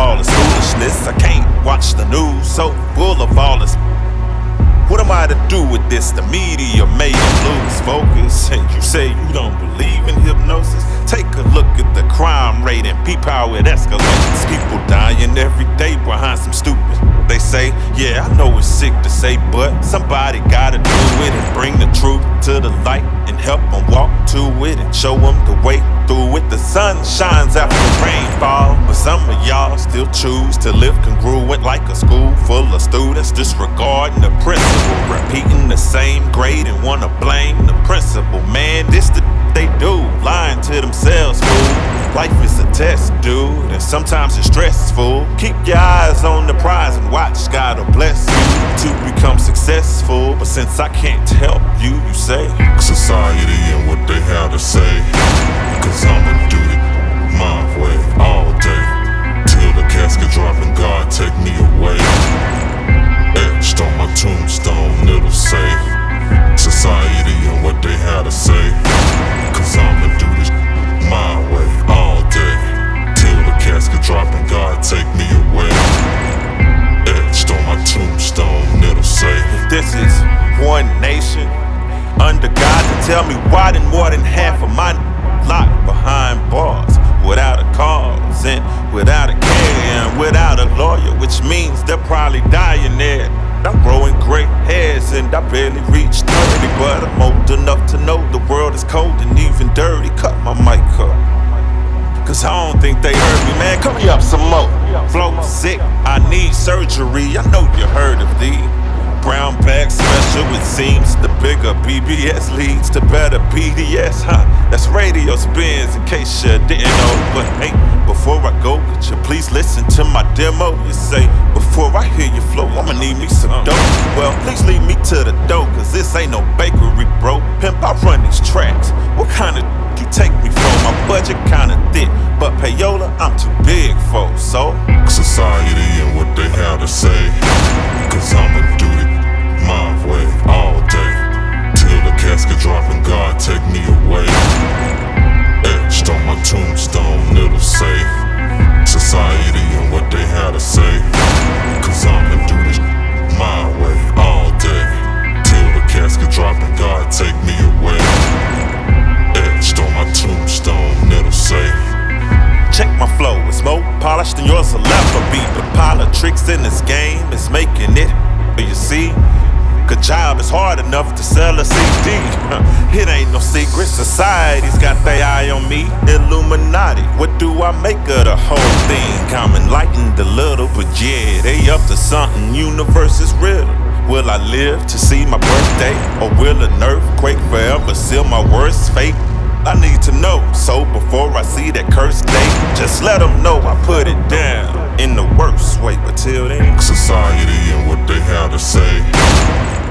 all this foolishness. I can't watch the news, so full of all this. What am I to do with this? The media made him lose focus. And you say you don't believe in hypnosis? Take a look at the crime rate and peep how it escalates. People dying every day behind some stupid. They say, yeah, I know it's sick to say, but somebody gotta do it and bring the truth to the light and help them walk to it and show them the way through it. The sun shines after the rainfall, but some of y'all still choose to live congruent like a school full of students disregarding the principal, repeating the same grade and wanna blame the principal. Man, this the they do, lying to themselves, fool. Life is a test, dude, and sometimes it's stressful. Keep your eyes on the prize and watch God will bless you to become successful. But since I can't help you, you say society and what they have to say, 'cause I'ma do it my way all day, till the casket drop and God take me away. Etched on my tombstone it'll say society and what they have to say, 'cause I'ma do this my way all day, till the casket drop and God take me away. Etched on my tombstone it'll say, if this is one nation under God, then tell me why did more than half of my locked behind bars without a cause and without a care and without a lawyer, which means they're probably dying there. I'm growing gray hairs and I barely reach 30, but I'm old enough to know the world is cold and even dirty. Cut my mic up, 'cause I don't think they heard me, man. Cut me up some more. Flow sick, I need surgery. I know you heard of the brown bag special. It seems the bigger BBS leads to better BDS, huh? That's radio spins, in case you didn't know. But hey, before I go, could you please listen to my demo? You say, before I hear you flow, I'ma need me some dough. Well, please lead me to the dough, 'cause this ain't no bakery, bro. Pimp, I run these tracks. What kind of you take me for? My budget kinda thick, but payola, I'm too big for. So society and what they have to say, 'cause I'ma do it my way all day, till the casket drop and God take me away. Etched on my tombstone it'll say society and what they have to say, 'cause I'ma do this my way all day, till the casket drop and God take me away. Etched on my tombstone it'll say. check my flow, it's more polished than yours will ever be. The politics in this game is making it. You see, good job, it's hard enough to sell a CD. It ain't no secret, society's got their eye on me. Illuminati, what do I make of the whole thing? I'm enlightened a little, but yeah, they up to something. Universe is real. Will I live to see my birthday? Or will an earthquake forever seal my worst fate? I need to know, so before I see that cursed date, just let them know I put it down in the worst way. But till then, society and what they have to say,